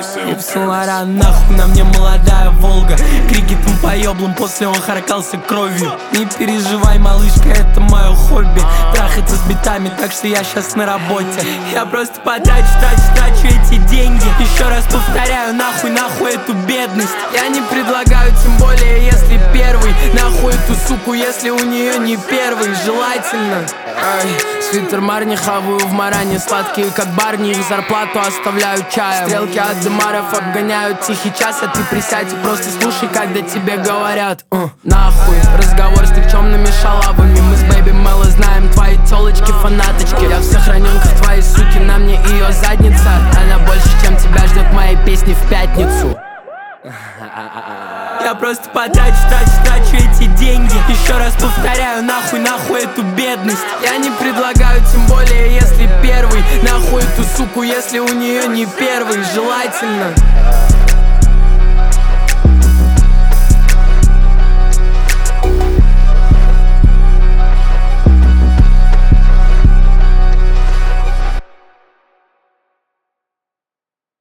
Ив Сен-Лоран, нахуй на мне молодая Волга. Крикетом по еблам, после он харкался кровью. Не переживай, малышка, это мое хобби. Трахаться с битами, так что я щас на работе. Я просто потрачу эти деньги. Еще раз повторяю, нахуй эту бедность. Я не предлагаю, тем более если первый. Нахуй эту суку, если у нее не первый. Желательно. Свитер Марни хаваю в Маране. Сладкие как Барни, их зарплату оставляю чаем. Стрелки от демаров обгоняют тихий час. А ты присядь и просто слушай, когда тебе говорят нахуй. Разговор с никчемными шалавами. Мы с Бэйби Мэлло знаем твои тёлочки фанаточки. Я в сохраненках твоей суки, на мне ее задница. Она больше, чем тебя ждет моей песни в пятницу. Я просто потрачу эти деньги. Еще раз повторяю, нахуй эту бедность. Я не предлагаю, тем более если первый. Нахуй эту суку, если у нее не первый. Желательно.